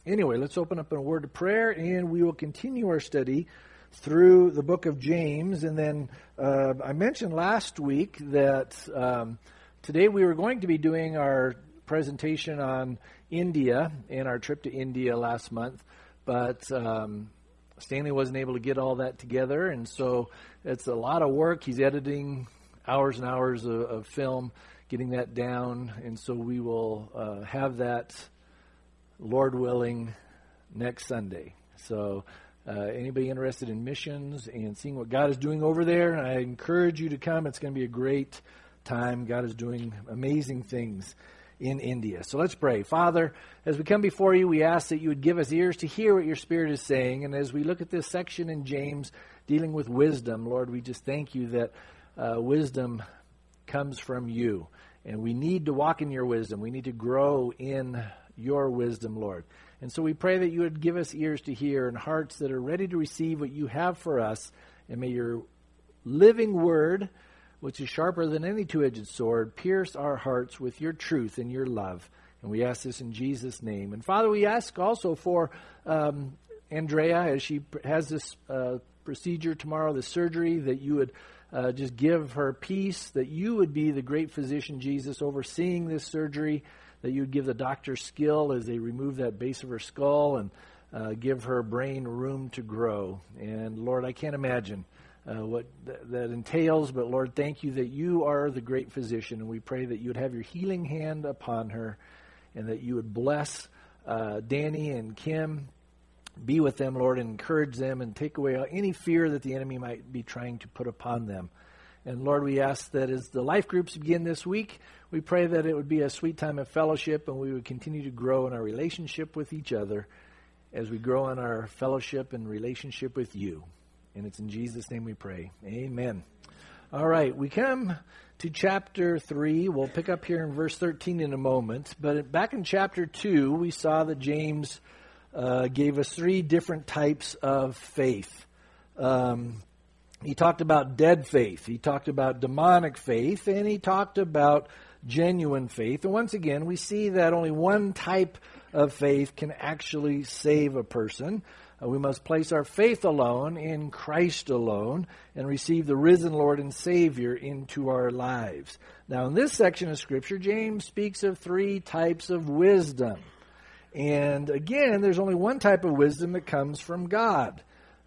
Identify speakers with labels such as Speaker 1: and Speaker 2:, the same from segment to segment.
Speaker 1: Anyway, let's open up in a word of prayer, and we will continue our study through the book of James. And then I mentioned last week that today we were going to be doing our presentation on India and our trip to India last month, but Stanley wasn't able to get all that together, and so it's a lot of work. He's editing hours and hours of film, getting that down, and so we will have that, Lord willing, next Sunday. So anybody interested in missions and seeing what God is doing over there, I encourage you to come. It's going to be a great time. God is doing amazing things in India. So let's pray. Father, as we come before you, we ask that you would give us ears to hear what your Spirit is saying. And as we look at this section in James dealing with wisdom, Lord, we just thank you that wisdom comes from you. And we need to walk in your wisdom. We need to grow in your wisdom, Lord. And so we pray that you would give us ears to hear and hearts that are ready to receive what you have for us. And may your living word, which is sharper than any two-edged sword, pierce our hearts with your truth and your love. And we ask this in Jesus' name. And Father, we ask also for Andrea, as she has this procedure tomorrow, this surgery, that you would just give her peace, that you would be the great physician, Jesus, overseeing this surgery, that you would give the doctor skill as they remove that base of her skull and give her brain room to grow. And Lord, I can't imagine what that entails, but Lord, thank you that you are the great physician, and we pray that you would have your healing hand upon her, and that you would bless Danny and Kim. Be with them, Lord, and encourage them and take away any fear that the enemy might be trying to put upon them. And Lord, we ask that as the life groups begin this week, we pray that it would be a sweet time of fellowship, and we would continue to grow in our relationship with each other as we grow in our fellowship and relationship with you. And it's in Jesus' name we pray. Amen. All right, we come to chapter 3. We'll pick up here in verse 13 in a moment. But back in chapter 2, we saw that James gave us 3 different types of faith. He talked about dead faith. He talked about demonic faith. And he talked about genuine faith. And once again, we see that only one type of faith can actually save a person. We must place our faith alone in Christ alone and receive the risen Lord and Savior into our lives. Now, in this section of Scripture, James speaks of 3 types of wisdom. And again, there's only one type of wisdom that comes from God.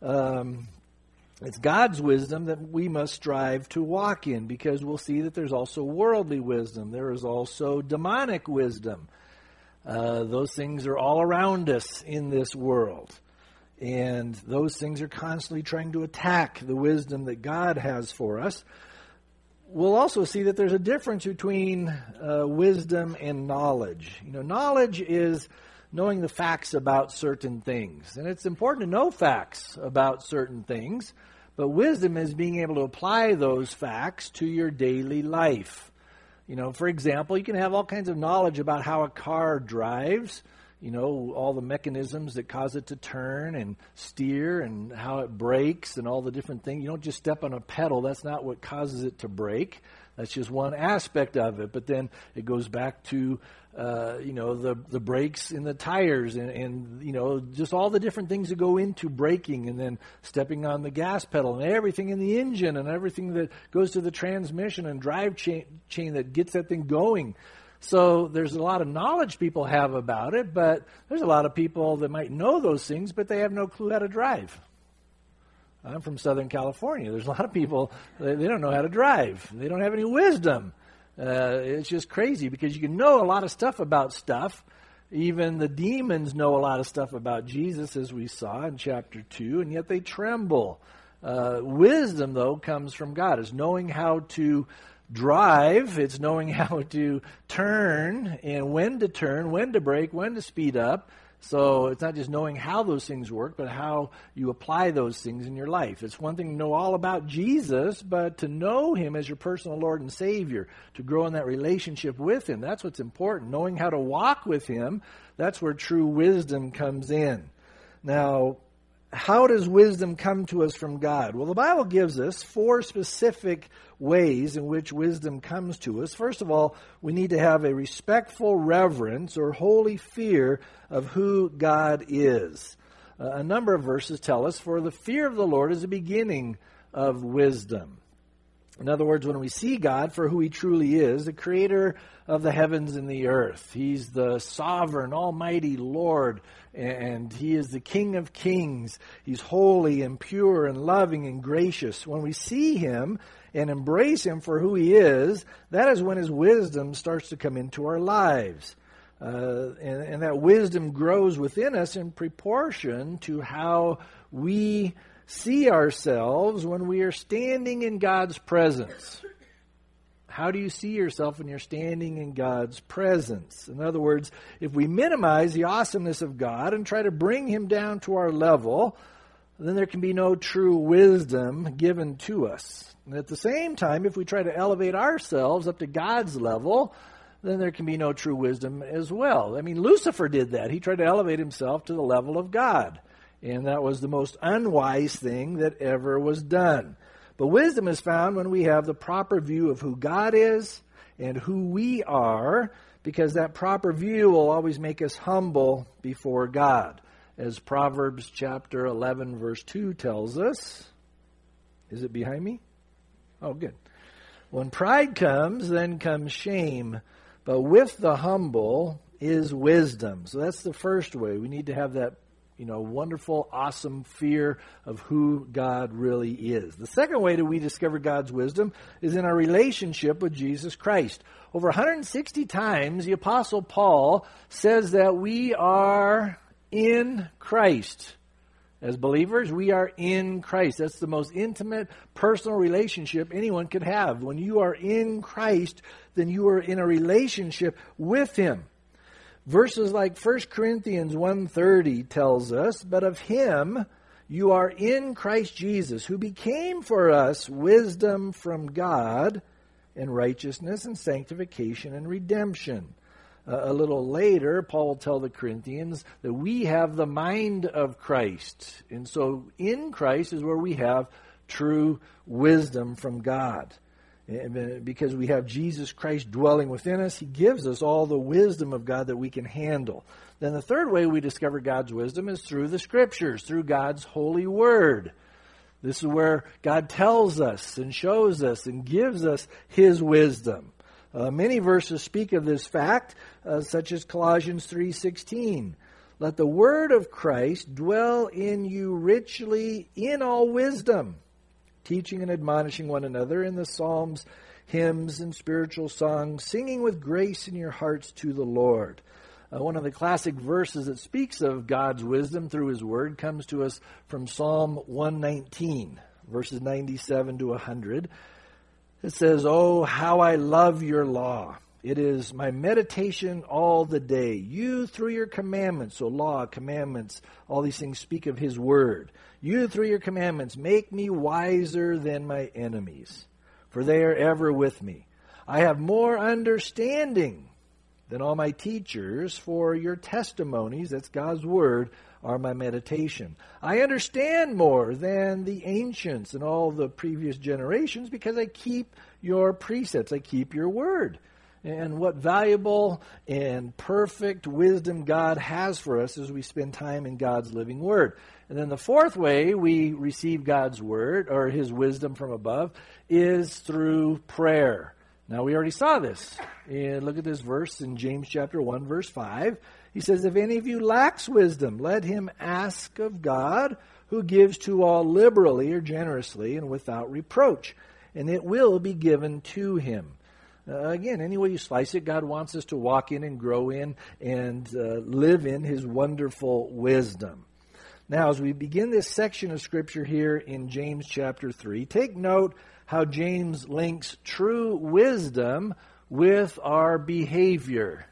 Speaker 1: It's God's wisdom that we must strive to walk in, because we'll see that there's also worldly wisdom. There is also demonic wisdom. Those things are all around us in this world. And those things are constantly trying to attack the wisdom that God has for us. We'll also see that there's a difference between wisdom and knowledge. You know, knowledge is knowing the facts about certain things. And it's important to know facts about certain things. But wisdom is being able to apply those facts to your daily life. You know, for example, you can have all kinds of knowledge about how a car drives. You know, all the mechanisms that cause it to turn and steer and how it brakes and all the different things. You don't just step on a pedal. That's not what causes it to brake. That's just one aspect of it. But then it goes back to, the brakes in the tires and, just all the different things that go into braking, and then stepping on the gas pedal and everything in the engine and everything that goes to the transmission and drive chain that gets that thing going. So there's a lot of knowledge people have about it, but there's a lot of people that might know those things, but they have no clue how to drive. I'm from Southern California. There's a lot of people, they don't know how to drive. They don't have any wisdom. It's just crazy, because you can know a lot of stuff about stuff. Even the demons know a lot of stuff about Jesus, as we saw in chapter 2, and yet they tremble. Wisdom, though, comes from God. It's knowing how to drive. It's knowing how to turn and when to brake, when to speed up. So it's not just knowing how those things work, but how you apply those things in your life. It's one thing to know all about Jesus, but to know Him as your personal Lord and Savior, to grow in that relationship with Him, that's what's important. Knowing how to walk with Him, that's where true wisdom comes in. Now, how does wisdom come to us from God? Well, the Bible gives us 4 specific ways in which wisdom comes to us. First of all, we need to have a respectful reverence or holy fear of who God is. A number of verses tell us, for the fear of the Lord is the beginning of wisdom. In other words, when we see God for who He truly is, the creator of the heavens and the earth, He's the sovereign, almighty Lord, and He is the King of kings. He's holy and pure and loving and gracious. When we see Him and embrace Him for who He is, that is when His wisdom starts to come into our lives. And that wisdom grows within us in proportion to how we see ourselves when we are standing in God's presence. How do you see yourself when you're standing in God's presence? In other words, if we minimize the awesomeness of God and try to bring Him down to our level, then there can be no true wisdom given to us. And at the same time, if we try to elevate ourselves up to God's level, then there can be no true wisdom as well. I mean, Lucifer did that. He tried to elevate himself to the level of God. And that was the most unwise thing that ever was done. But wisdom is found when we have the proper view of who God is and who we are, because that proper view will always make us humble before God. As Proverbs chapter 11, verse 2 tells us. Is it behind me? Oh, good. When pride comes, then comes shame, but with the humble is wisdom. So that's the first way. We need to have that wonderful, awesome fear of who God really is. The second way that we discover God's wisdom is in our relationship with Jesus Christ. Over 160 times, the Apostle Paul says that we are in Christ. As believers, we are in Christ. That's the most intimate, personal relationship anyone could have. When you are in Christ, then you are in a relationship with Him. Verses like 1 Corinthians 1:30 tells us, but of Him you are in Christ Jesus, who became for us wisdom from God and righteousness and sanctification and redemption. A little later, Paul will tell the Corinthians that we have the mind of Christ. And so in Christ is where we have true wisdom from God. And because we have Jesus Christ dwelling within us, He gives us all the wisdom of God that we can handle. Then the third way we discover God's wisdom is through the Scriptures, through God's holy Word. This is where God tells us and shows us and gives us His wisdom. Many verses speak of this fact, such as Colossians 3:16. Let the word of Christ dwell in you richly in all wisdom, teaching and admonishing one another in the psalms, hymns, and spiritual songs, singing with grace in your hearts to the Lord. One of the classic verses that speaks of God's wisdom through His Word comes to us from Psalm 119, verses 97 to 100. It says, "Oh, how I love your law. It is my meditation all the day. You through your commandments," so law, commandments, all these things speak of His Word. "You through your commandments make me wiser than my enemies, for they are ever with me. I have more understanding than all my teachers, for your testimonies," that's God's Word, "are my meditation. I understand more than the ancients and all the previous generations because I keep your precepts. I keep your Word." And what valuable and perfect wisdom God has for us as we spend time in God's living Word. And then the fourth way we receive God's Word, or His wisdom from above, is through prayer. Now, we already saw this. And look at this verse in James chapter 1, verse 5. He says, "If any of you lacks wisdom, let him ask of God, who gives to all liberally," or generously, "and without reproach, and it will be given to him." Again, any way you slice it, God wants us to walk in and grow in and live in His wonderful wisdom. Now, as we begin this section of Scripture here in James chapter 3, take note how James links true wisdom with our behavior.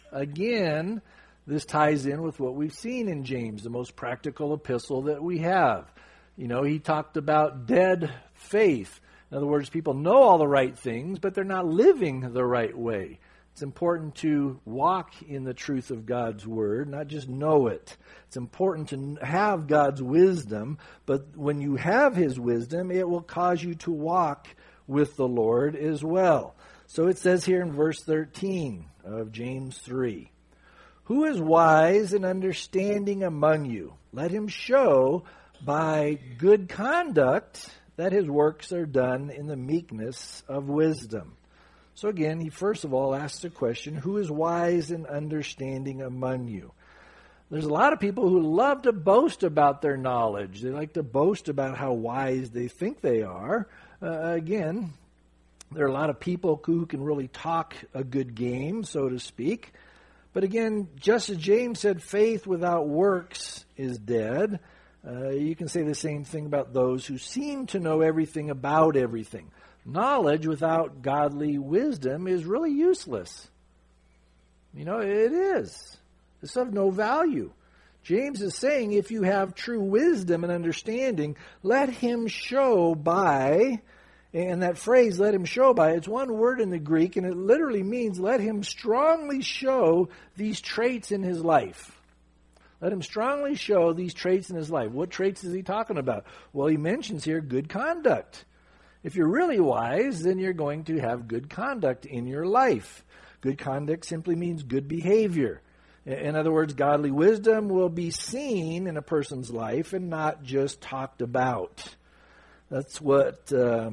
Speaker 1: Again, this ties in with what we've seen in James, the most practical epistle that we have. He talked about dead faith. In other words, people know all the right things, but they're not living the right way. It's important to walk in the truth of God's Word, not just know it. It's important to have God's wisdom, but when you have His wisdom, it will cause you to walk with the Lord as well. So it says here in verse 13 of James 3, "Who is wise and understanding among you? Let him show by good conduct that his works are done in the meekness of wisdom." So again, he first of all asks the question, who is wise and understanding among you? There's a lot of people who love to boast about their knowledge. They like to boast about how wise they think they are. Again, there are a lot of people who can really talk a good game, so to speak. But again, just as James said, faith without works is dead. You can say the same thing about those who seem to know everything about everything. Knowledge without godly wisdom is really useless. It is. It's of no value. James is saying if you have true wisdom and understanding, let him show by, and that phrase, let him show by, it's one word in the Greek, and it literally means let him strongly show these traits in his life. Let him strongly show these traits in his life. What traits is he talking about? Well, he mentions here good conduct. If you're really wise, then you're going to have good conduct in your life. Good conduct simply means good behavior. In other words, godly wisdom will be seen in a person's life and not just talked about. That's what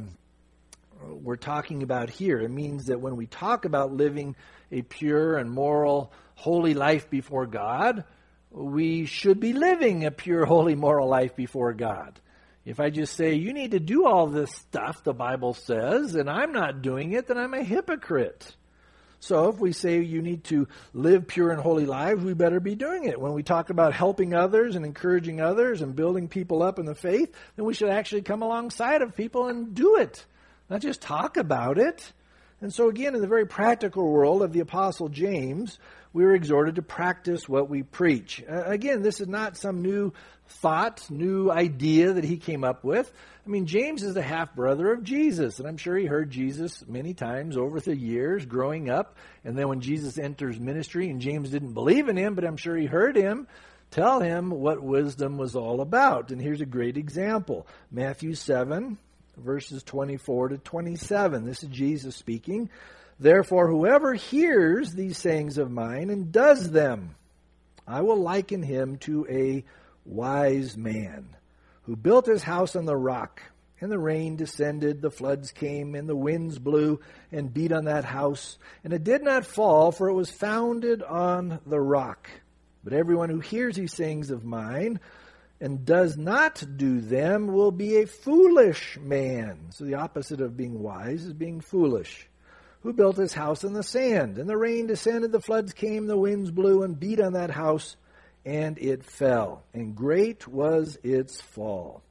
Speaker 1: we're talking about here. It means that when we talk about living a pure and moral, holy life before God, we should be living a pure, holy, moral life before God. If I just say, you need to do all this stuff the Bible says, and I'm not doing it, then I'm a hypocrite. So if we say you need to live pure and holy lives, we better be doing it. When we talk about helping others and encouraging others and building people up in the faith, then we should actually come alongside of people and do it, not just talk about it. And so again, in the very practical world of the Apostle James, we are exhorted to practice what we preach. Again, this is not some new thought, new idea that he came up with. I mean, James is the half-brother of Jesus, and I'm sure he heard Jesus many times over the years growing up. And then when Jesus enters ministry, and James didn't believe in him, but I'm sure he heard him tell him what wisdom was all about. And here's a great example. Matthew 7, verses 24 to 27. This is Jesus speaking. "Therefore, whoever hears these sayings of mine and does them, I will liken him to a wise man who built his house on the rock. And the rain descended, the floods came, and the winds blew and beat on that house. And it did not fall, for it was founded on the rock. But everyone who hears these sayings of mine and does not do them will be a foolish man." So the opposite of being wise is being foolish. "Who built his house on the sand. And the rain descended, the floods came, the winds blew and beat on that house, and it fell. And great was its fall."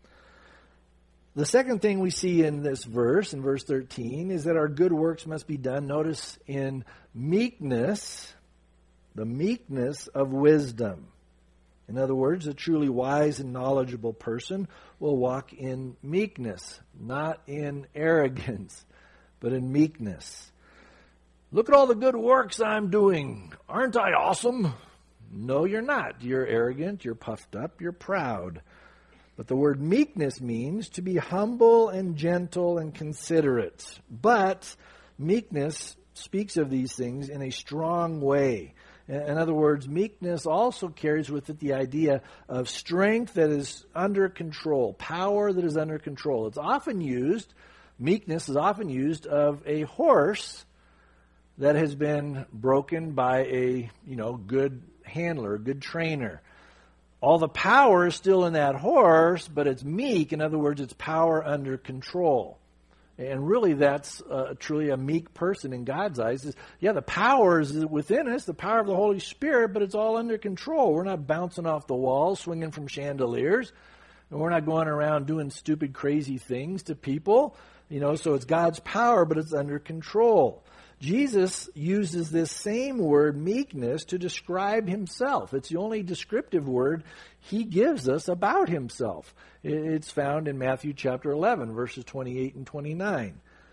Speaker 1: The second thing we see in this verse, in verse 13, is that our good works must be done, notice, in meekness, the meekness of wisdom. In other words, a truly wise and knowledgeable person will walk in meekness, not in arrogance, but in meekness. "Look at all the good works I'm doing. Aren't I awesome?" No, you're not. You're arrogant, you're puffed up, you're proud. But the word meekness means to be humble and gentle and considerate. But meekness speaks of these things in a strong way. In other words, meekness also carries with it the idea of strength that is under control, power that is under control. It's often used, meekness is often used of a horse that has been broken by a, good handler, a good trainer. All the power is still in that horse, but it's meek. In other words, it's power under control. And really, that's truly a meek person in God's eyes. The power is within us, the power of the Holy Spirit, but it's all under control. We're not bouncing off the walls, swinging from chandeliers, and we're not going around doing stupid, crazy things to people. So it's God's power, but it's under control. Jesus uses this same word, meekness, to describe himself. It's the only descriptive word he gives us about himself. It's found in Matthew chapter 11, verses 28 and 29.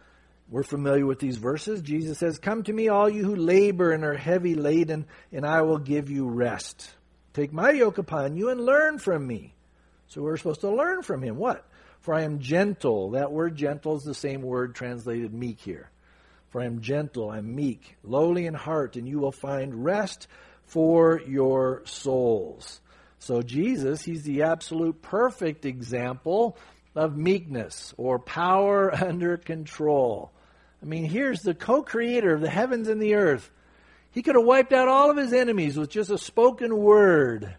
Speaker 1: We're familiar with these verses. Jesus says, "Come to me, all you who labor and are heavy laden, and I will give you rest. Take my yoke upon you and learn from me." So we're supposed to learn from him. What? "For I am gentle." That word gentle is the same word translated meek here. "For I am gentle, I am meek, lowly in heart, and you will find rest for your souls." So Jesus, he's the absolute perfect example of meekness or power under control. I mean, here's the co-creator of the heavens and the earth. He could have wiped out all of his enemies with just a spoken word.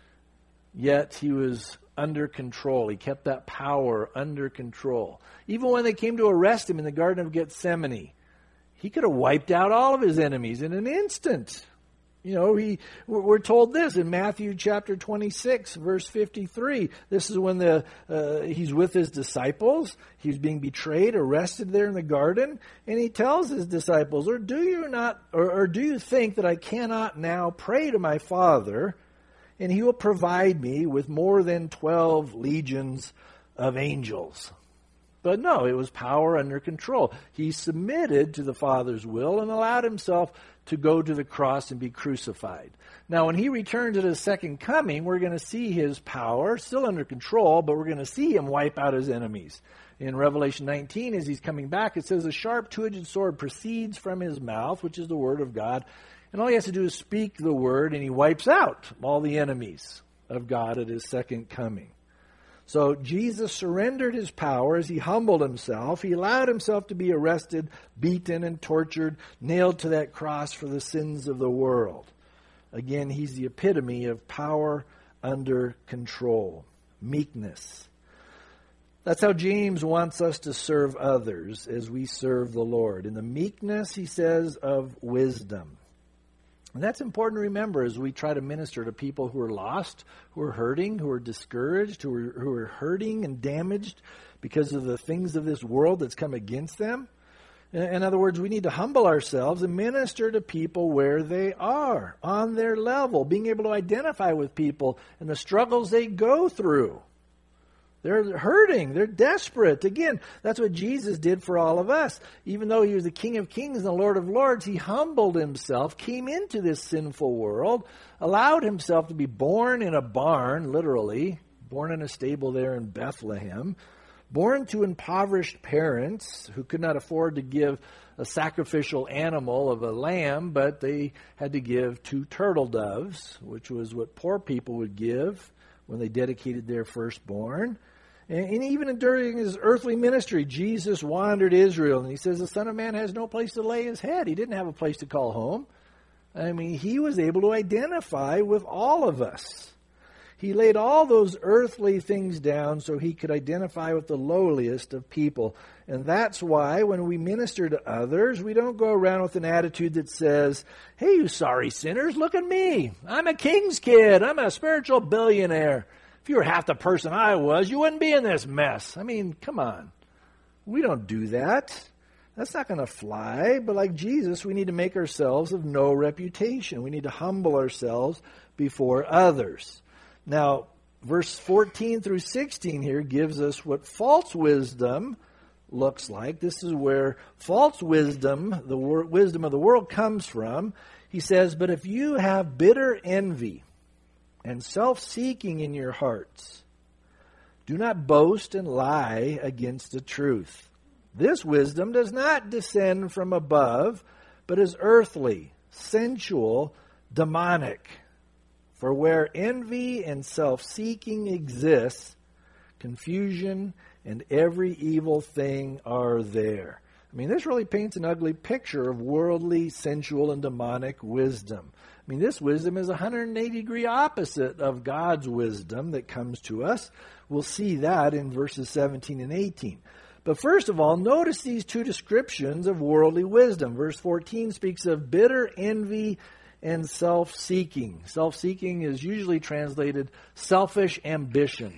Speaker 1: Yet he was under control. He kept that power under control. Even when they came to arrest him in the Garden of Gethsemane, he could have wiped out all of his enemies in an instant. You know, we're told this in Matthew chapter 26, verse 53. This is when he's with his disciples. He's being betrayed, arrested there in the garden, and he tells his disciples, do you think that I cannot now pray to my Father, and he will provide me with more than 12 legions of angels? But no, it was power under control. He submitted to the Father's will and allowed himself to go to the cross and be crucified. Now, when he returns at his second coming, we're going to see his power still under control, but we're going to see him wipe out his enemies. In Revelation 19, as he's coming back, it says, "A sharp two-edged sword proceeds from his mouth," which is the word of God. And all he has to do is speak the word, and he wipes out all the enemies of God at his second coming. So Jesus surrendered his power as he humbled himself. He allowed himself to be arrested, beaten, and tortured, nailed to that cross for the sins of the world. Again, he's the epitome of power under control, meekness. That's how James wants us to serve others as we serve the Lord. In the meekness, he says, of wisdom. And that's important to remember as we try to minister to people who are lost, who are hurting, who are discouraged, who are hurting and damaged because of the things of this world that's come against them. In other words, we need to humble ourselves and minister to people where they are, on their level, being able to identify with people and the struggles they go through. They're hurting. They're desperate. Again, that's what Jesus did for all of us. Even though he was the King of Kings and the Lord of Lords, he humbled himself, came into this sinful world, allowed himself to be born in a barn, literally, born in a stable there in Bethlehem, born to impoverished parents who could not afford to give a sacrificial animal of a lamb, but they had to give 2 turtle doves, which was what poor people would give when they dedicated their firstborn. And even during his earthly ministry, Jesus wandered Israel. And he says the Son of Man has no place to lay his head. He didn't have a place to call home. I mean, he was able to identify with all of us. He laid all those earthly things down so he could identify with the lowliest of people. And that's why when we minister to others, we don't go around with an attitude that says, "Hey, you sorry sinners, look at me. I'm a king's kid. I'm a spiritual billionaire. If you were half the person I was, you wouldn't be in this mess." I mean, come on. We don't do that. That's not going to fly. But like Jesus, we need to make ourselves of no reputation. We need to humble ourselves before others. Now, verse 14 through 16 here gives us what false wisdom looks like. This is where false wisdom, the wisdom of the world, comes from. He says, "But if you have bitter envy and self-seeking in your hearts, do not boast and lie against the truth. This wisdom does not descend from above, but is earthly, sensual, demonic. For where envy and self-seeking exists, confusion and every evil thing are there." I mean, this really paints an ugly picture of worldly, sensual, and demonic wisdom. I mean, this wisdom is a 180-degree opposite of God's wisdom that comes to us. We'll see that in verses 17 and 18. But first of all, notice these 2 descriptions of worldly wisdom. Verse 14 speaks of bitter envy and self-seeking. Self-seeking is usually translated selfish ambition.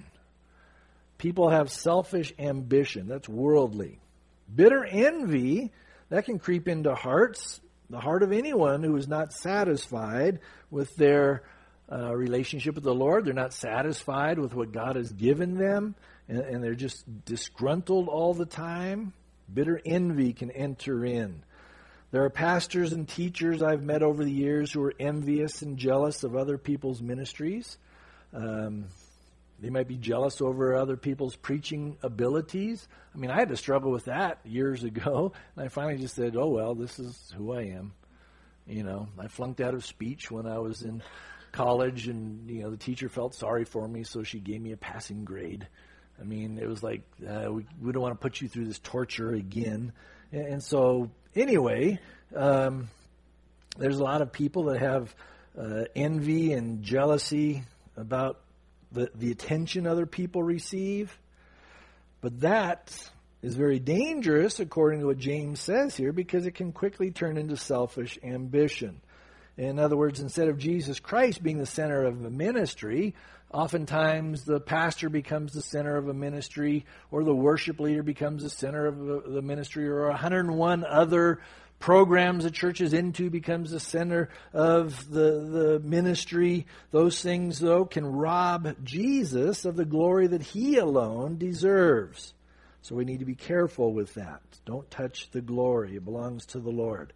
Speaker 1: People have selfish ambition. That's worldly. Bitter envy, that can creep into hearts, the heart of anyone who is not satisfied with their relationship with the Lord. They're not satisfied with what God has given them, and they're just disgruntled all the time. Bitter envy can enter in. There are pastors and teachers I've met over the years who are envious and jealous of other people's ministries. They might be jealous over other people's preaching abilities. I mean, I had to struggle with that years ago, and I finally just said, oh, well, this is who I am. You know, I flunked out of speech when I was in college, and, you know, the teacher felt sorry for me, so she gave me a passing grade. I mean, it was like, we don't want to put you through this torture again. And so, anyway, there's a lot of people that have envy and jealousy about the attention other people receive. But that is very dangerous, according to what James says here, because it can quickly turn into selfish ambition. In other words, instead of Jesus Christ being the center of a ministry, oftentimes the pastor becomes the center of a ministry, or the worship leader becomes the center of the ministry, or 101 other programs the church is into becomes the center of the ministry. Those things, though, can rob Jesus of the glory that he alone deserves. So we need to be careful with that. Don't touch the glory. It belongs to the Lord.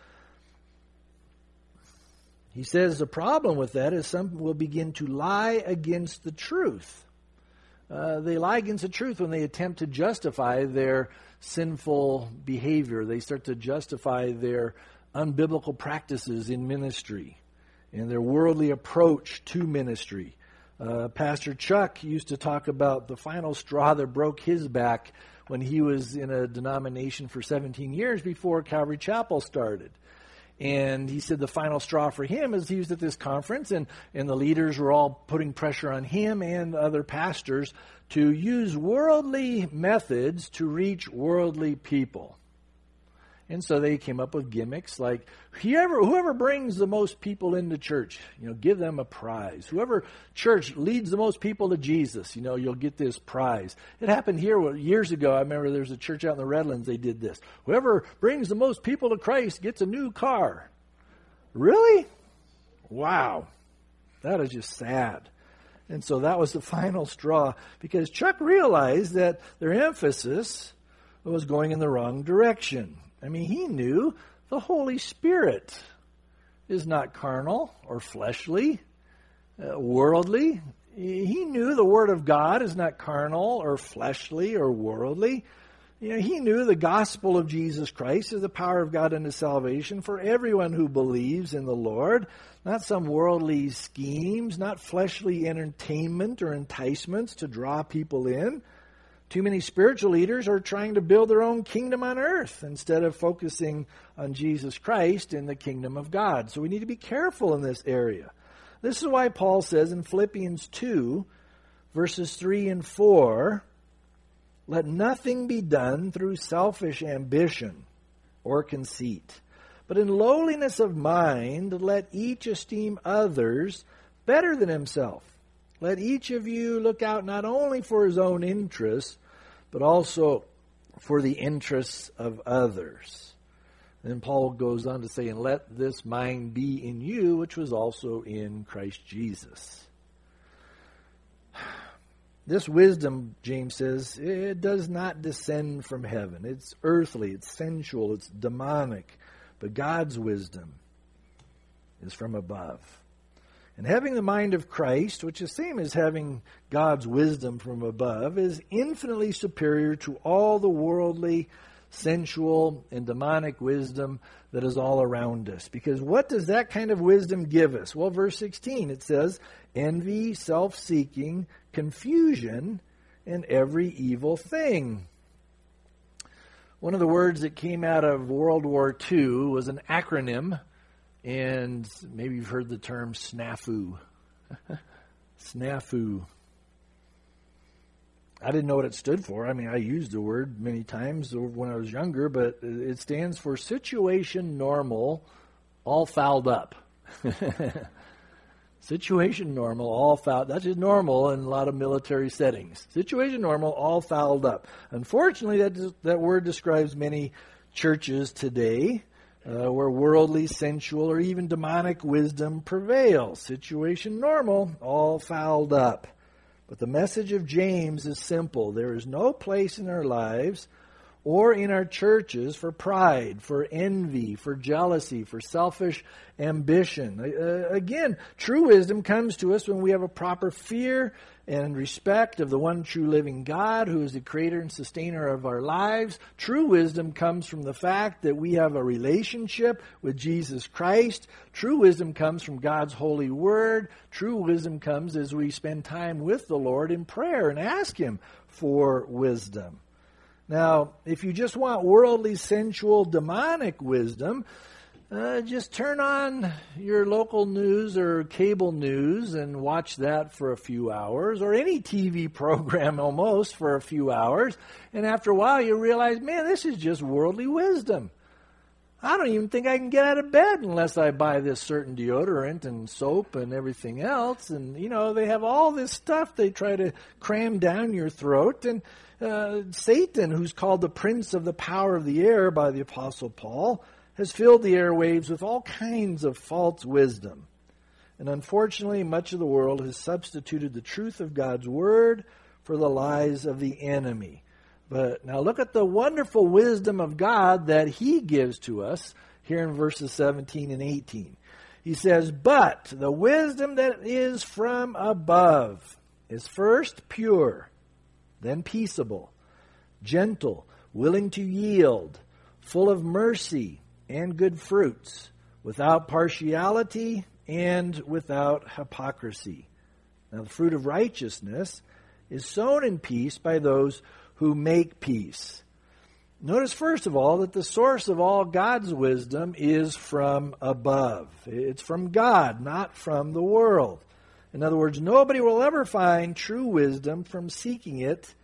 Speaker 1: He says the problem with that is some will begin to lie against the truth. They lie against the truth when they attempt to justify their sinful behavior. They start to justify their unbiblical practices in ministry and their worldly approach to ministry. Pastor Chuck used to talk about the final straw that broke his back when he was in a denomination for 17 years before Calvary Chapel started. And he said the final straw for him is he was at this conference, and the leaders were all putting pressure on him and other pastors to use worldly methods to reach worldly people. And so they came up with gimmicks like, whoever brings the most people into church, give them a prize. Whoever church leads the most people to Jesus, you'll get this prize. It happened here years ago. I remember there was a church out in the Redlands, they did this. Whoever brings the most people to Christ gets a new car. Really? Wow. That is just sad. And so that was the final straw, because Chuck realized that their emphasis was going in the wrong direction. I mean, he knew the Holy Spirit is not carnal or fleshly, worldly. He knew the Word of God is not carnal or fleshly or worldly. He knew the gospel of Jesus Christ is the power of God unto salvation for everyone who believes in the Lord, not some worldly schemes, not fleshly entertainment or enticements to draw people in. Too many spiritual leaders are trying to build their own kingdom on earth instead of focusing on Jesus Christ and the kingdom of God. So we need to be careful in this area. This is why Paul says in Philippians 2, verses 3 and 4, let nothing be done through selfish ambition or conceit, but in lowliness of mind let each esteem others better than himself. Let each of you look out not only for his own interests, but also for the interests of others. Then Paul goes on to say, and let this mind be in you, which was also in Christ Jesus. This wisdom, James says, it does not descend from heaven. It's earthly, it's sensual, it's demonic. But God's wisdom is from above. And having the mind of Christ, which is the same as having God's wisdom from above, is infinitely superior to all the worldly, sensual, and demonic wisdom that is all around us. Because what does that kind of wisdom give us? Well, verse 16, it says, envy, self-seeking, confusion, and every evil thing. One of the words that came out of World War II was an acronym. And maybe you've heard the term snafu. Snafu. I didn't know what it stood for. I mean, I used the word many times when I was younger, but it stands for situation normal, all fouled up. Situation normal, all fouled. That's just normal in a lot of military settings. Situation normal, all fouled up. Unfortunately, that word describes many churches today. Where worldly, sensual, or even demonic wisdom prevails. Situation normal, all fouled up. But the message of James is simple. There is no place in our lives or in our churches for pride, for envy, for jealousy, for selfish ambition. Again, true wisdom comes to us when we have a proper fear and respect of the one true living God who is the creator and sustainer of our lives. True wisdom comes from the fact that we have a relationship with Jesus Christ. True wisdom comes from God's holy word. True wisdom comes as we spend time with the Lord in prayer and ask Him for wisdom. Now, if you just want worldly, sensual, demonic wisdom, just turn on your local news or cable news and watch that for a few hours, or any TV program almost for a few hours. And after a while you realize, man, this is just worldly wisdom. I don't even think I can get out of bed unless I buy this certain deodorant and soap and everything else. And, they have all this stuff they try to cram down your throat. And Satan, who's called the prince of the power of the air by the Apostle Paul, has filled the airwaves with all kinds of false wisdom. And unfortunately, much of the world has substituted the truth of God's word for the lies of the enemy. But now look at the wonderful wisdom of God that He gives to us here in verses 17 and 18. He says, "But the wisdom that is from above is first pure, then peaceable, gentle, willing to yield, full of mercy and good fruits, without partiality and without hypocrisy. Now the fruit of righteousness is sown in peace by those who make peace." Notice first of all that the source of all God's wisdom is from above. It's from God, not from the world. In other words, nobody will ever find true wisdom from seeking it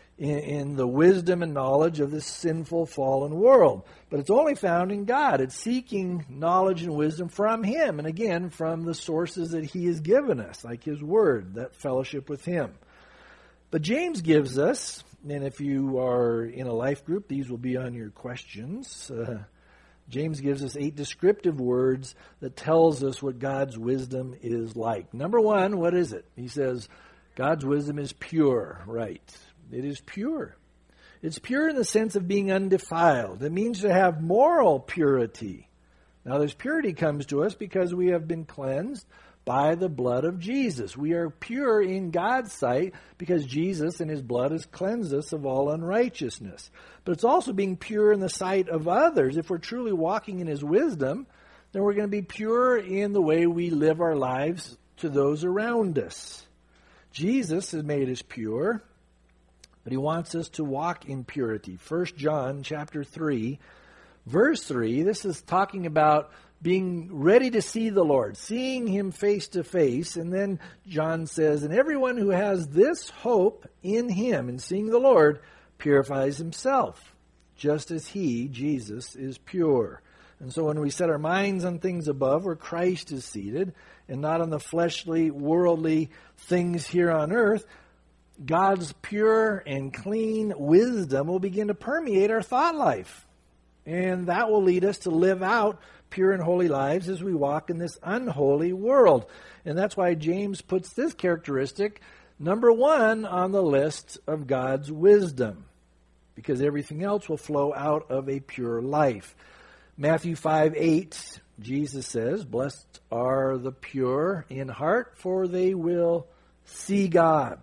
Speaker 1: in the wisdom and knowledge of this sinful, fallen world. But it's only found in God. It's seeking knowledge and wisdom from Him, and again, from the sources that He has given us, like His Word, that fellowship with Him. But James gives us, and if you are in a life group, these will be on your questions. James gives us 8 descriptive words that tells us what God's wisdom is like. Number 1, what is it? He says, God's wisdom is pure, right? It is pure. It's pure in the sense of being undefiled. It means to have moral purity. Now, this purity comes to us because we have been cleansed by the blood of Jesus. We are pure in God's sight because Jesus and His blood has cleansed us of all unrighteousness. But it's also being pure in the sight of others. If we're truly walking in His wisdom, then we're going to be pure in the way we live our lives to those around us. Jesus has made us pure, but He wants us to walk in purity. 1 John chapter 3, verse 3, this is talking about being ready to see the Lord, seeing Him face to face. And then John says, "And everyone who has this hope in Him, in seeing the Lord, purifies himself, just as He, Jesus, is pure." And so when we set our minds on things above where Christ is seated, and not on the fleshly, worldly things here on earth, God's pure and clean wisdom will begin to permeate our thought life. And that will lead us to live out pure and holy lives as we walk in this unholy world. And that's why James puts this characteristic, number 1, on the list of God's wisdom, because everything else will flow out of a pure life. Matthew 5:8, Jesus says, "Blessed are the pure in heart, for they will see God."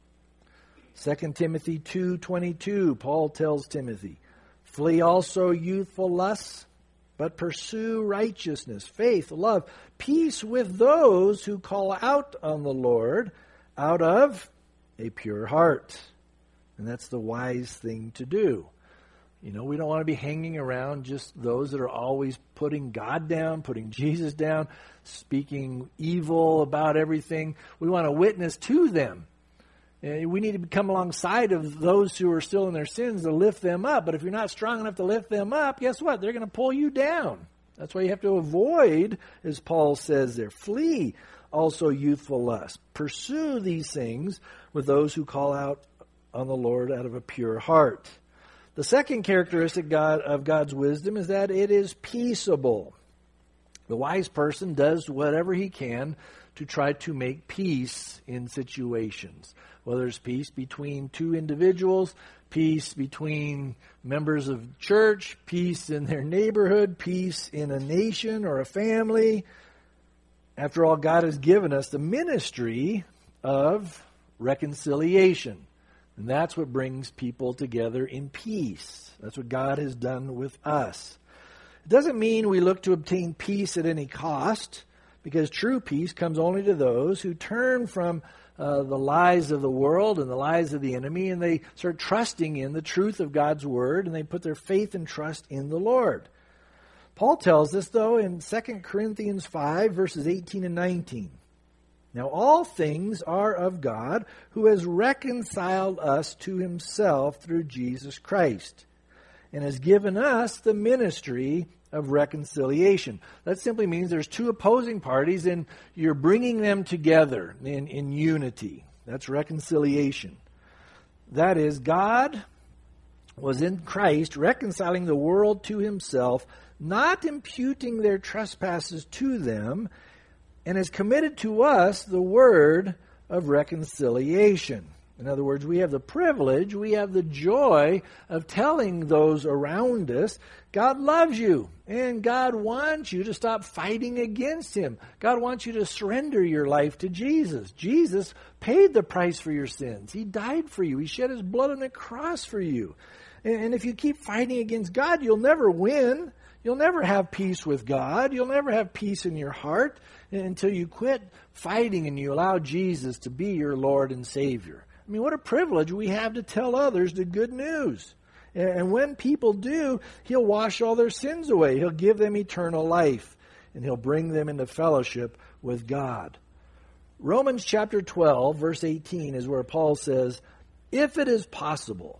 Speaker 1: 2 Timothy 2:22, Paul tells Timothy, "Flee also youthful lusts, but pursue righteousness, faith, love, peace with those who call out on the Lord out of a pure heart." And that's the wise thing to do. We don't want to be hanging around just those that are always putting God down, putting Jesus down, speaking evil about everything. We want to witness to them. We need to come alongside of those who are still in their sins to lift them up. But if you're not strong enough to lift them up, guess what? They're going to pull you down. That's why you have to avoid, as Paul says there, flee also youthful lust. Pursue these things with those who call out on the Lord out of a pure heart. The second characteristic of God's wisdom is that it is peaceable. The wise person does whatever he can to try to make peace in situations. Whether it's peace between two individuals, peace between members of church, peace in their neighborhood, peace in a nation or a family. After all, God has given us the ministry of reconciliation. And that's what brings people together in peace. That's what God has done with us. It doesn't mean we look to obtain peace at any cost, because true peace comes only to those who turn from the lies of the world and the lies of the enemy, and they start trusting in the truth of God's Word, and they put their faith and trust in the Lord. Paul tells us, though, in 2 Corinthians 5, verses 18 and 19, "Now all things are of God, who has reconciled us to himself through Jesus Christ, and has given us the ministry of reconciliation." That simply means there's two opposing parties, and you're bringing them together in unity. That's reconciliation. That is, God was in Christ reconciling the world to himself, not imputing their trespasses to them, and has committed to us the word of reconciliation. In other words, we have the privilege, we have the joy of telling those around us, God loves you, and God wants you to stop fighting against him. God wants you to surrender your life to Jesus. Jesus paid the price for your sins. He died for you. He shed his blood on the cross for you. And if you keep fighting against God, you'll never win. You'll never have peace with God. You'll never have peace in your heart until you quit fighting and you allow Jesus to be your Lord and Savior. I mean, what a privilege we have to tell others the good news. And when people do, he'll wash all their sins away. He'll give them eternal life, and he'll bring them into fellowship with God. Romans chapter 12, verse 18 is where Paul says, "If it is possible."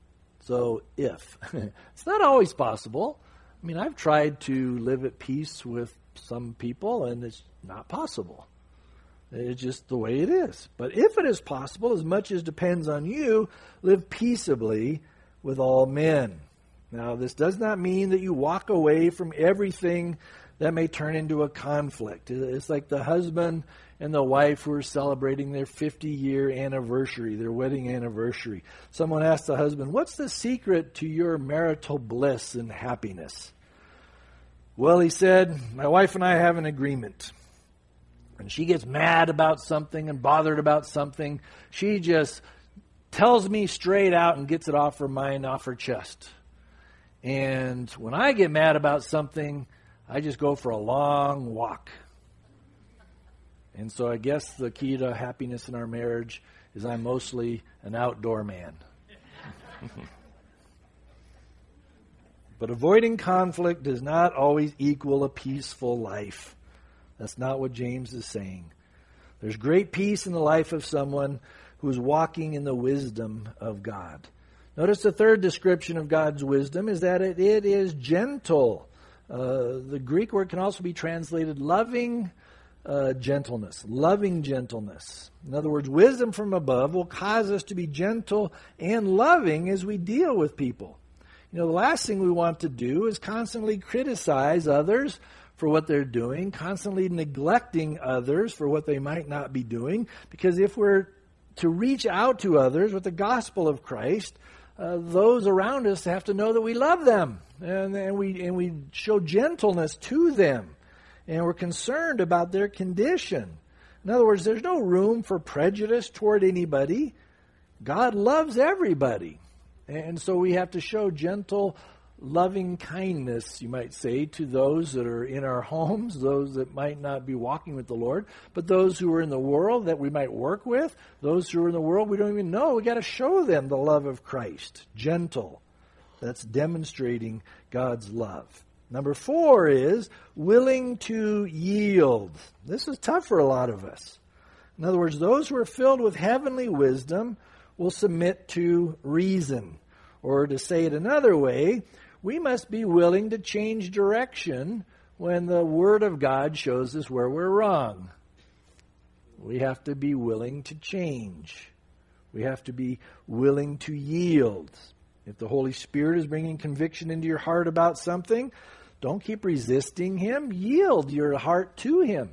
Speaker 1: So, if. It's not always possible. I mean, I've tried to live at peace with some people, and it's not possible. It's just the way it is. But if it is possible, as much as depends on you, live peaceably with all men. Now, this does not mean that you walk away from everything that may turn into a conflict. It's like the husband and the wife who are celebrating their 50-year anniversary, their wedding anniversary. Someone asked the husband, "What's the secret to your marital bliss and happiness?" Well, he said, "My wife and I have an agreement. When she gets mad about something and bothered about something, she just tells me straight out and gets it off her mind, off her chest. And when I get mad about something, I just go for a long walk." And so I guess the key to happiness in our marriage is I'm mostly an outdoor man. But avoiding conflict does not always equal a peaceful life. That's not what James is saying. There's great peace in the life of someone who is walking in the wisdom of God. Notice the third description of God's wisdom is that it is gentle. The Greek word can also be translated loving gentleness. Loving gentleness. In other words, wisdom from above will cause us to be gentle and loving as we deal with people. You know, the last thing we want to do is constantly criticize others for what they're doing, constantly neglecting others for what they might not be doing. Because if we're to reach out to others with the gospel of Christ, those around us have to know that we love them, and we show gentleness to them, and we're concerned about their condition. In other words, there's no room for prejudice toward anybody. God loves everybody. And so we have to show gentle, loving kindness, you might say, to those that are in our homes, those that might not be walking with the Lord, but those who are in the world that we might work with, those who are in the world we don't even know. We got to show them the love of Christ. Gentle. That's demonstrating God's love. Number 4 is willing to yield. This is tough for a lot of us. In other words, those who are filled with heavenly wisdom will submit to reason. Or to say it another way, we must be willing to change direction when the Word of God shows us where we're wrong. We have to be willing to change. We have to be willing to yield. If the Holy Spirit is bringing conviction into your heart about something, don't keep resisting Him. Yield your heart to Him.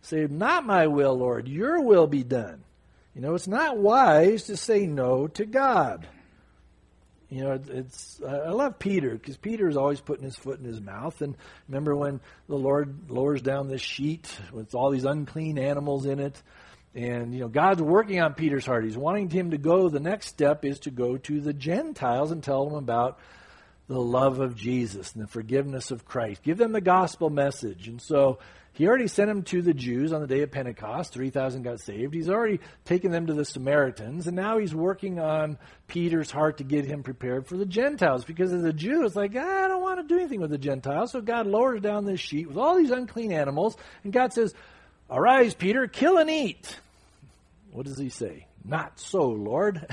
Speaker 1: say, not my will, Lord, your will be done. You know, it's not wise to say no to God. You know, I love Peter, because Peter is always putting his foot in his mouth. And remember when the Lord lowers down this sheet with all these unclean animals in it, and, you know, God's working on Peter's heart. He's wanting him to go. The next step is to go to the Gentiles and tell them about the love of Jesus and the forgiveness of Christ. Give them the gospel message. And so he already sent them to the Jews on the day of Pentecost. 3,000 got saved. He's already taken them to the Samaritans. And now he's working on Peter's heart to get him prepared for the Gentiles. Because as a Jew, it's like, I don't want to do anything with the Gentiles. So God lowers down this sheet with all these unclean animals. And God says, arise, Peter, kill and eat. What does he say? Not so, Lord.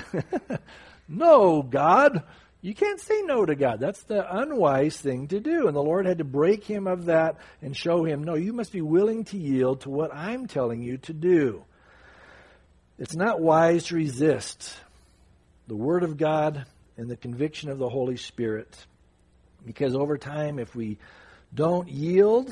Speaker 1: No, God. You can't say no to God. That's the unwise thing to do. And the Lord had to break him of that and show him, no, you must be willing to yield to what I'm telling you to do. It's not wise to resist the Word of God and the conviction of the Holy Spirit. Because over time, if we don't yield,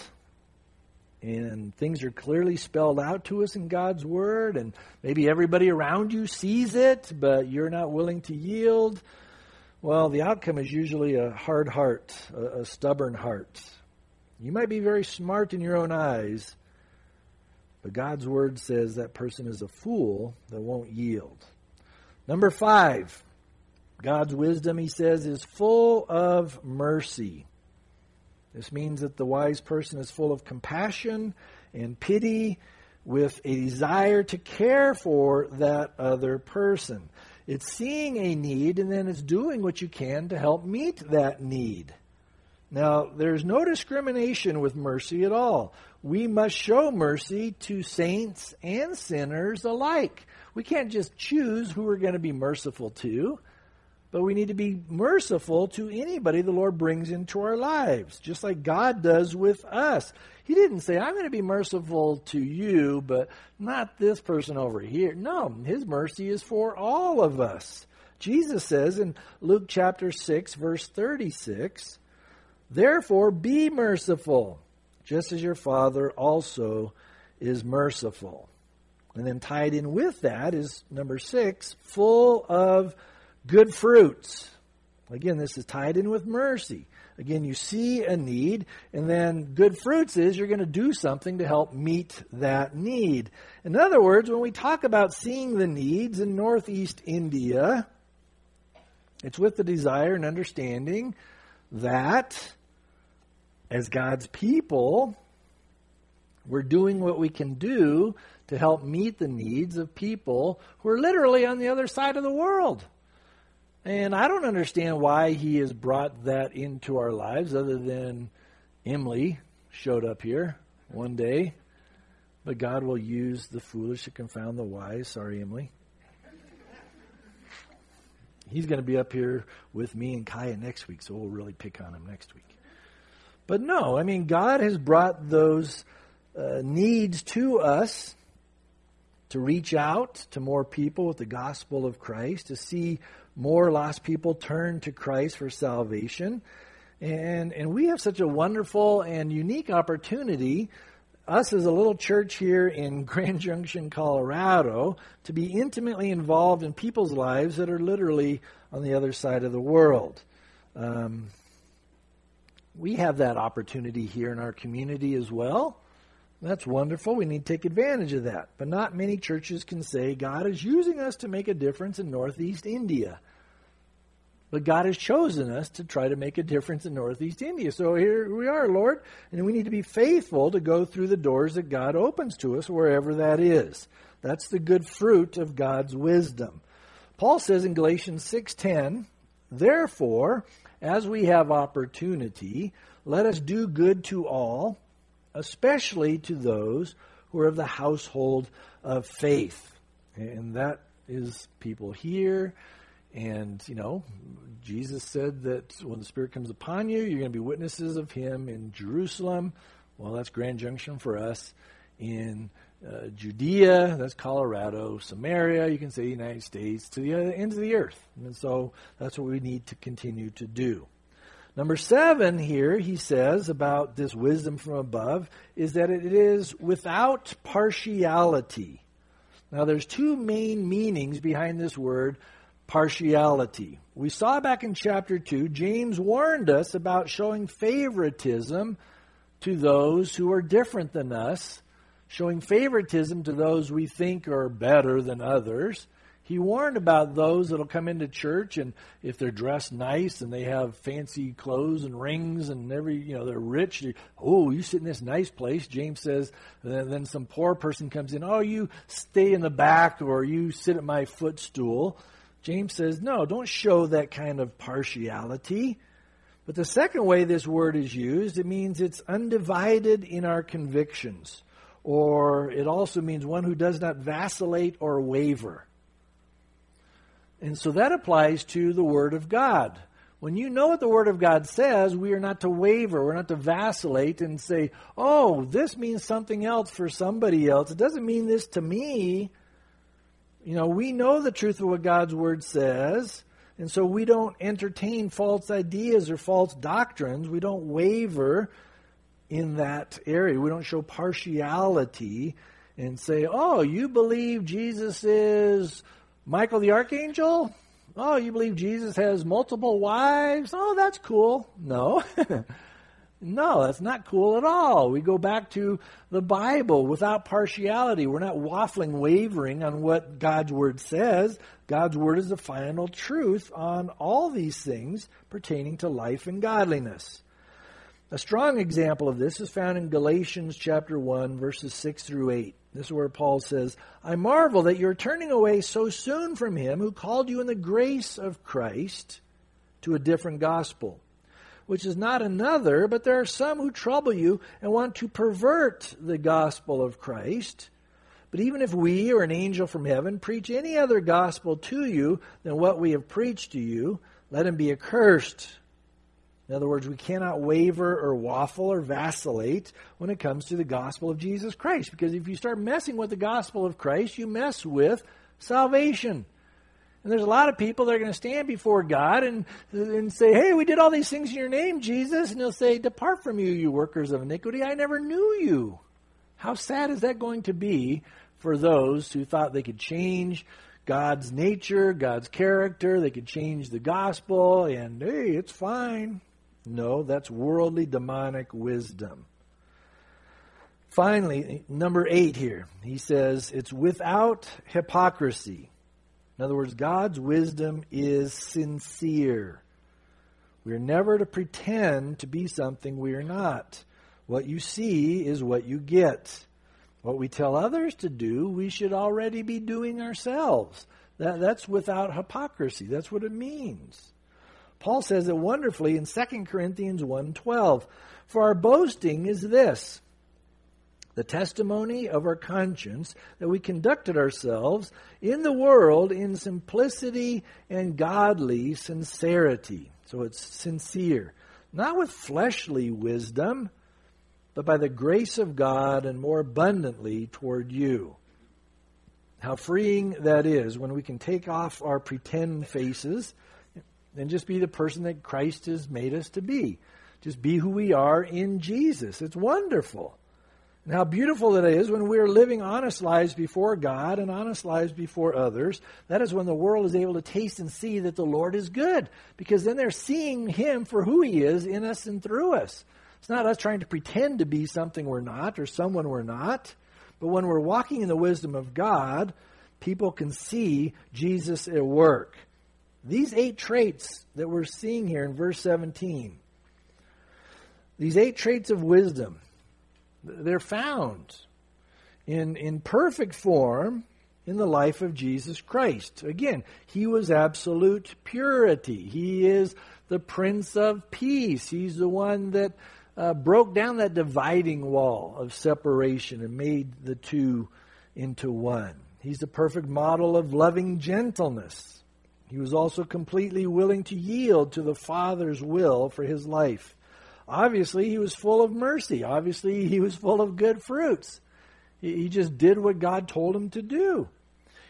Speaker 1: and things are clearly spelled out to us in God's Word, and maybe everybody around you sees it, but you're not willing to yield, well, the outcome is usually a hard heart, a stubborn heart. You might be very smart in your own eyes, but God's Word says that person is a fool that won't yield. Number 5, God's wisdom, he says, is full of mercy. This means that the wise person is full of compassion and pity with a desire to care for that other person. It's seeing a need and then it's doing what you can to help meet that need. Now, there's no discrimination with mercy at all. We must show mercy to saints and sinners alike. We can't just choose who we're going to be merciful to. But we need to be merciful to anybody the Lord brings into our lives, just like God does with us. He didn't say, I'm going to be merciful to you, but not this person over here. No, his mercy is for all of us. Jesus says in Luke chapter 6, verse 36, therefore be merciful, just as your Father also is merciful. And then tied in with that is number 6, full of good fruits. Again, this is tied in with mercy. Again, you see a need, and then good fruits is you're going to do something to help meet that need. In other words, when we talk about seeing the needs in Northeast India, it's with the desire and understanding that as God's people, we're doing what we can do to help meet the needs of people who are literally on the other side of the world. And I don't understand why he has brought that into our lives other than Emily showed up here one day. But God will use the foolish to confound the wise. Sorry, Emily. He's going to be up here with me and Kaya next week, so we'll really pick on him next week. But no, I mean, God has brought those needs to us to reach out to more people with the gospel of Christ, to see more lost people turn to Christ for salvation. And we have such a wonderful and unique opportunity, us as a little church here in Grand Junction, Colorado, to be intimately involved in people's lives that are literally on the other side of the world. We have that opportunity here in our community as well. That's wonderful. We need to take advantage of that. But not many churches can say, God is using us to make a difference in Northeast India. But God has chosen us to try to make a difference in Northeast India. So here we are, Lord, and we need to be faithful to go through the doors that God opens to us, wherever that is. That's the good fruit of God's wisdom. Paul says in Galatians 6:10, therefore, as we have opportunity, let us do good to all, especially to those who are of the household of faith. And that is people here. And, you know, Jesus said that when the Spirit comes upon you, you're going to be witnesses of Him in Jerusalem. Well, that's Grand Junction for us. In Judea, that's Colorado. Samaria, you can say United States, to the ends of the earth. And so that's what we need to continue to do. Number 7 here, he says about this wisdom from above, is that it is without partiality. Now, there's 2 main meanings behind this word, partiality. We saw back in chapter 2, James warned us about showing favoritism to those who are different than us, showing favoritism to those we think are better than others. He warned about those that will come into church, and if they're dressed nice and they have fancy clothes and rings and they're rich, oh, you sit in this nice place, James says, and then some poor person comes in, oh, you stay in the back or you sit at my footstool. James says, no, don't show that kind of partiality. But the second way this word is used, it means it's undivided in our convictions. Or it also means one who does not vacillate or waver. And so that applies to the Word of God. When you know what the Word of God says, we are not to waver, we're not to vacillate and say, oh, this means something else for somebody else. It doesn't mean this to me. We know the truth of what God's Word says, and so we don't entertain false ideas or false doctrines. We don't waver in that area. We don't show partiality and say, oh, you believe Jesus is Michael the Archangel? Oh, you believe Jesus has multiple wives? Oh, that's cool. No. No, that's not cool at all. We go back to the Bible without partiality. We're not waffling, wavering on what God's Word says. God's Word is the final truth on all these things pertaining to life and godliness. A strong example of this is found in Galatians chapter 1, verses 6 through 8. This is where Paul says, I marvel that you're turning away so soon from him who called you in the grace of Christ to a different gospel, which is not another, but there are some who trouble you and want to pervert the gospel of Christ. But even if we or an angel from heaven preach any other gospel to you than what we have preached to you, let him be accursed. In other words, we cannot waver or waffle or vacillate when it comes to the gospel of Jesus Christ. Because if you start messing with the gospel of Christ, you mess with salvation. And there's a lot of people that are going to stand before God and say, hey, we did all these things in your name, Jesus. And he'll say, depart from you, you workers of iniquity. I never knew you. How sad is that going to be for those who thought they could change God's nature, God's character, they could change the gospel, and hey, it's fine. No, that's worldly demonic wisdom. Finally, number 8 here, he says it's without hypocrisy. In other words, God's wisdom is sincere. We are never to pretend to be something we are not. What you see is what you get. What we tell others to do, we should already be doing ourselves. That's without hypocrisy. That's what it means. Paul says it wonderfully in 2 Corinthians 1:12. For our boasting is this, the testimony of our conscience, that we conducted ourselves in the world in simplicity and godly sincerity. So it's sincere. Not with fleshly wisdom, but by the grace of God and more abundantly toward you. How freeing that is when we can take off our pretend faces and just be the person that Christ has made us to be. Just be who we are in Jesus. It's wonderful. And how beautiful it is when we're living honest lives before God and honest lives before others. That is when the world is able to taste and see that the Lord is good. Because then they're seeing Him for who He is in us and through us. It's not us trying to pretend to be something we're not or someone we're not. But when we're walking in the wisdom of God, people can see Jesus at work. These 8 traits that we're seeing here in verse 17, these 8 traits of wisdom, they're found in perfect form in the life of Jesus Christ. Again, He was absolute purity. He is the Prince of Peace. He's the one that broke down that dividing wall of separation and made the two into one. He's the perfect model of loving gentleness. He was also completely willing to yield to the Father's will for His life. Obviously, He was full of mercy. Obviously, He was full of good fruits. He just did what God told Him to do.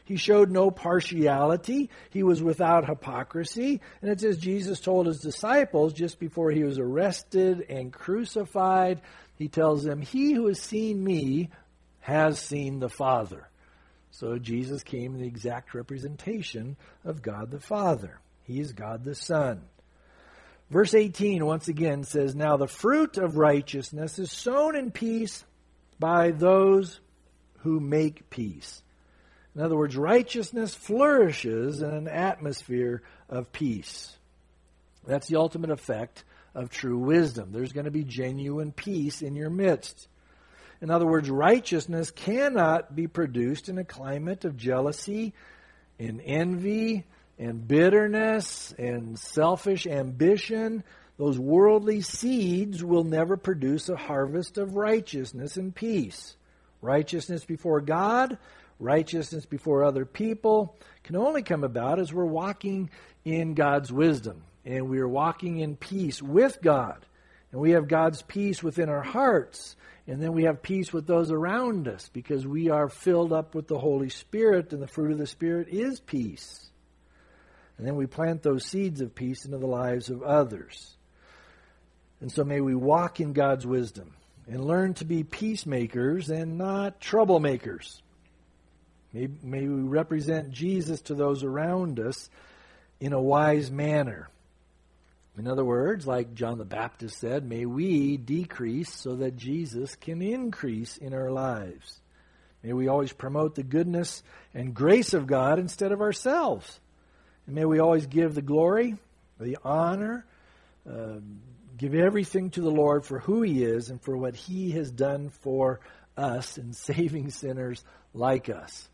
Speaker 1: He showed no partiality. He was without hypocrisy. And it says Jesus told his disciples just before he was arrested and crucified, he tells them, "He who has seen me has seen the Father." So Jesus came in the exact representation of God the Father. He is God the Son. Verse 18 once again says, "Now the fruit of righteousness is sown in peace by those who make peace." In other words, righteousness flourishes in an atmosphere of peace. That's the ultimate effect of true wisdom. There's going to be genuine peace in your midst. In other words, righteousness cannot be produced in a climate of jealousy and envy and bitterness and selfish ambition. Those worldly seeds will never produce a harvest of righteousness and peace. Righteousness before God, righteousness before other people can only come about as we're walking in God's wisdom and we are walking in peace with God. And we have God's peace within our hearts. And then we have peace with those around us because we are filled up with the Holy Spirit, and the fruit of the Spirit is peace. And then we plant those seeds of peace into the lives of others. And so may we walk in God's wisdom and learn to be peacemakers and not troublemakers. May we represent Jesus to those around us in a wise manner. In other words, like John the Baptist said, may we decrease so that Jesus can increase in our lives. May we always promote the goodness and grace of God instead of ourselves. And may we always give the glory, the honor, give everything to the Lord for who He is and for what He has done for us in saving sinners like us.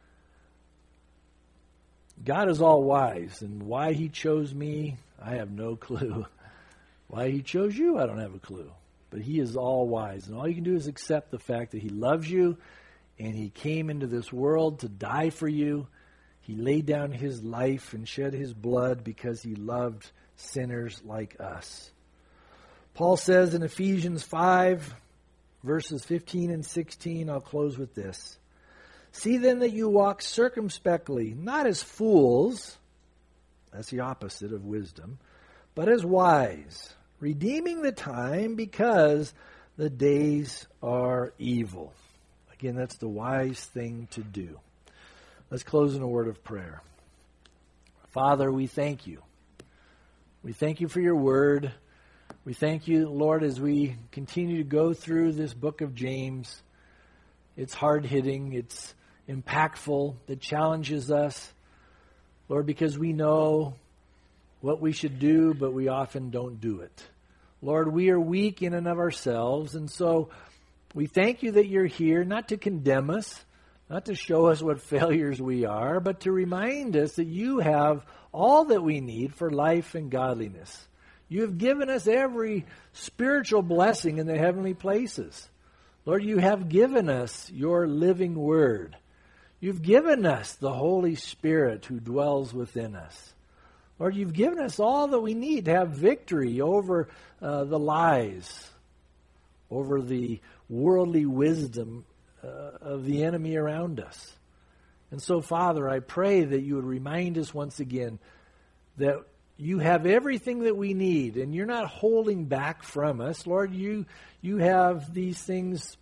Speaker 1: God is all wise, and why He chose me, I have no clue. Why He chose you, I don't have a clue. But He is all wise, and all you can do is accept the fact that He loves you, and He came into this world to die for you. He laid down His life and shed His blood because He loved sinners like us. Paul says in Ephesians 5, verses 15 and 16, I'll close with this. "See then that you walk circumspectly, not as fools," that's the opposite of wisdom, "but as wise, redeeming the time because the days are evil." Again, that's the wise thing to do. Let's close in a word of prayer. Father, we thank You. We thank You for Your word. We thank You, Lord, as we continue to go through this book of James. It's hard-hitting. It's impactful. It challenges us, Lord, because we know what we should do, but we often don't do it. Lord, we are weak in and of ourselves, and so we thank You that You're here, not to condemn us, not to show us what failures we are, but to remind us that You have all that we need for life and godliness. You have given us every spiritual blessing in the heavenly places. Lord, You have given us Your living word. You've given us the Holy Spirit who dwells within us. Lord, You've given us all that we need to have victory over the lies, over the worldly wisdom of the enemy around us. And so, Father, I pray that You would remind us once again that You have everything that we need, and You're not holding back from us. Lord, You have these things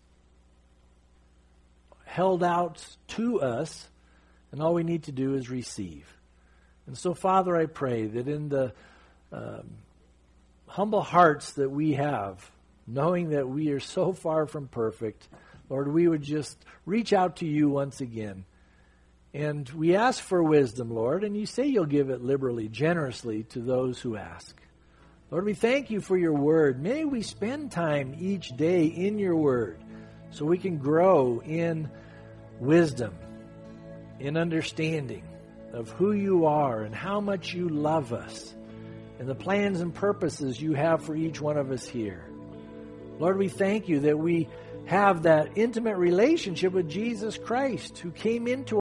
Speaker 1: held out to us, and all we need to do is receive. And so, Father, I pray that in the humble hearts that we have, knowing that we are so far from perfect, Lord, we would just reach out to You once again. And we ask for wisdom, Lord, and You say You'll give it liberally, generously to those who ask. Lord, we thank You for Your word. May we spend time each day in Your word so we can grow in wisdom, in understanding of who You are and how much You love us and the plans and purposes You have for each one of us here. Lord, we thank You that we have that intimate relationship with Jesus Christ, who came into